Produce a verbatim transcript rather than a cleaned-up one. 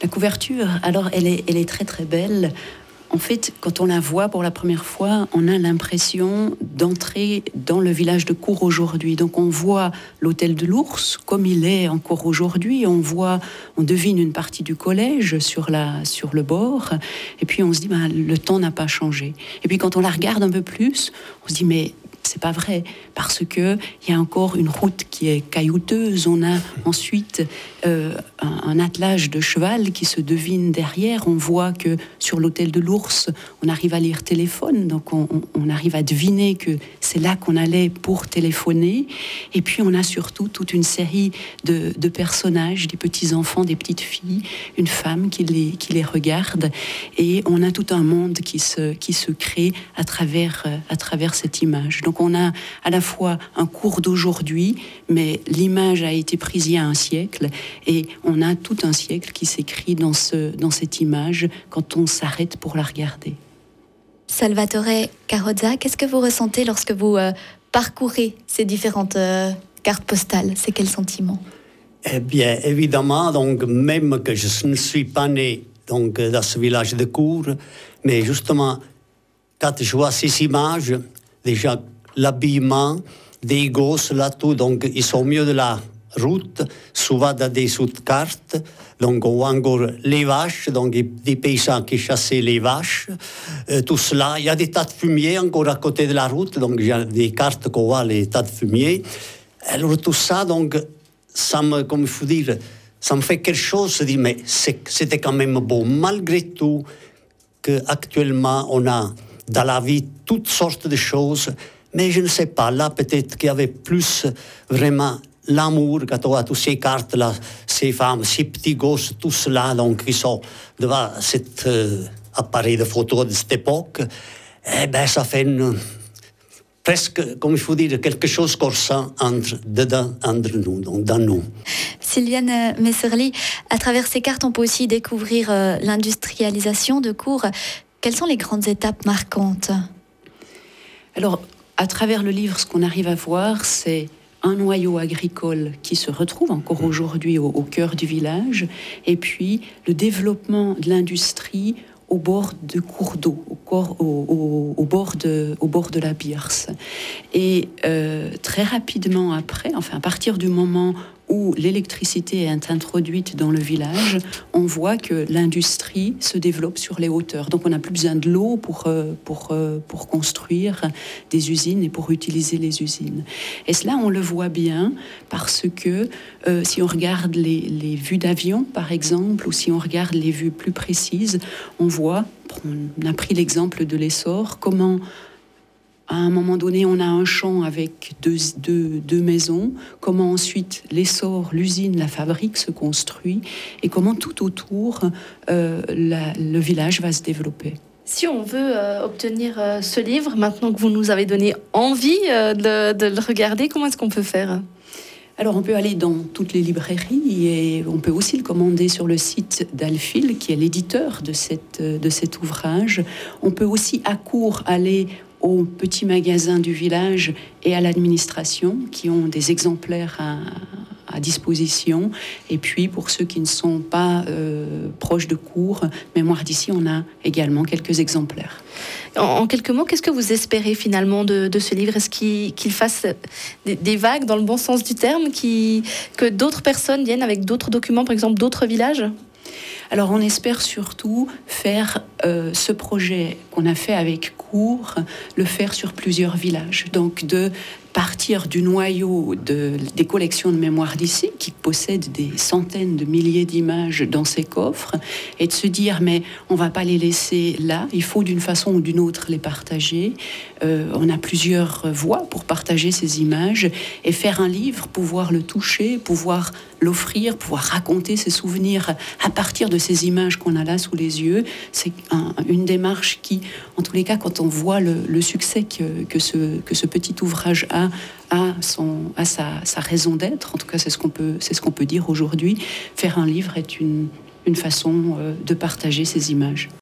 La couverture, alors elle est, elle est très très belle. En fait, quand on la voit pour la première fois, on a l'impression d'entrer dans le village de Cours aujourd'hui. Donc on voit l'hôtel de l'Ours comme il est encore aujourd'hui. On voit, on devine une partie du collège sur, la, sur le bord. Et puis on se dit, ben, le temps n'a pas changé. Et puis quand on la regarde un peu plus, on se dit, mais c'est pas vrai, parce que il y a encore une route qui est caillouteuse. On a ensuite euh, un, un attelage de cheval qui se devine derrière. On voit que sur l'hôtel de l'Ours, on arrive à lire téléphone, donc on, on arrive à deviner que c'est là qu'on allait pour téléphoner. Et puis on a surtout toute une série de, de personnages, des petits enfants, des petites filles, une femme qui les, qui les regarde, et on a tout un monde qui se, qui se crée à travers, à travers cette image. Donc on a à la fois un cours d'aujourd'hui, mais l'image a été prise il y a un siècle, et on a tout un siècle qui s'écrit dans, ce, dans cette image quand on s'arrête pour la regarder. Salvatore Carrozza, qu'est-ce que vous ressentez lorsque vous euh, parcourez ces différentes euh, cartes postales? C'est quel sentiment? Eh bien, évidemment, donc, même que je ne suis pas né donc, dans ce village de Cours, mais justement, quand je vois ces images, déjà l'habillement des gosses là tout, donc ils sont au milieu de la route, souvent dans des sous-cartes, donc on voit encore les vaches, donc des paysans qui chassaient les vaches, euh, tout cela. Il y a des tas de fumier encore à côté de la route, donc il y a des cartes qu'on voit, les tas de fumier. Alors tout ça, donc, ça me, comme il faut dire, ça me fait quelque chose, je dis, mais c'était quand même beau, malgré tout, qu'actuellement on a dans la vie toutes sortes de choses. Mais je ne sais pas, là peut-être qu'il y avait plus vraiment l'amour quand on voit toutes ces cartes-là, ces femmes, ces petits gosses, tout cela, donc qui sont devant cet euh, appareil de photo de cette époque. Eh bien, ça fait une, presque, comme il faut dire, quelque chose qu'on ressent entre, dedans, entre nous, donc dans nous. Sylviane Messerly, à travers ces cartes, on peut aussi découvrir euh, l'industrialisation de Cours. Quelles sont les grandes étapes marquantes? Alors, à travers le livre, ce qu'on arrive à voir, c'est un noyau agricole qui se retrouve encore aujourd'hui au, au cœur du village, et puis le développement de l'industrie au bord de cours d'eau, au, corps, au, au, au, bord de, au bord de la Bierce. Et euh, très rapidement après, enfin à partir du moment où l'électricité est introduite dans le village, on voit que l'industrie se développe sur les hauteurs. Donc on n'a plus besoin de l'eau pour, pour, pour construire des usines et pour utiliser les usines. Et cela, on le voit bien parce que euh, si on regarde les, les vues d'avion, par exemple, ou si on regarde les vues plus précises, on voit, on a pris l'exemple de l'Essor, comment à un moment donné, on a un champ avec deux, deux, deux maisons, comment ensuite l'Essor, l'usine, la fabrique se construit, et comment tout autour, euh, la, le village va se développer. Si on veut euh, obtenir euh, ce livre, maintenant que vous nous avez donné envie euh, de, de le regarder, comment est-ce qu'on peut faire ? Alors, on peut aller dans toutes les librairies et on peut aussi le commander sur le site d'Alphil, qui est l'éditeur de, cette, de cet ouvrage. On peut aussi à Cours aller aux petits magasins du village et à l'administration qui ont des exemplaires à, à disposition. Et puis, pour ceux qui ne sont pas euh, proches de Cours, Mémoire d'ici, on a également quelques exemplaires. En, en quelques mots, qu'est-ce que vous espérez finalement de, de ce livre ? Est-ce qu'il, qu'il fasse des, des vagues dans le bon sens du terme, qui, que d'autres personnes viennent avec d'autres documents, par exemple d'autres villages ? Alors, on espère surtout faire euh, ce projet qu'on a fait avec Cours, le faire sur plusieurs villages. Donc, de partir du noyau de, des collections de Mémoire d'ici, qui possèdent des centaines de milliers d'images dans ces coffres, et de se dire, mais on ne va pas les laisser là, il faut d'une façon ou d'une autre les partager. Euh, on a plusieurs voies pour partager ces images, et faire un livre, pouvoir le toucher, pouvoir l'offrir, pouvoir raconter ses souvenirs à partir de ces images qu'on a là sous les yeux. C'est un, une démarche qui, en tous les cas, quand on voit le, le succès que, que, ce, que ce petit ouvrage a, a, son, a sa, sa raison d'être, en tout cas c'est ce qu'on peut, c'est ce qu'on peut dire aujourd'hui, faire un livre est une, une façon de partager ces images.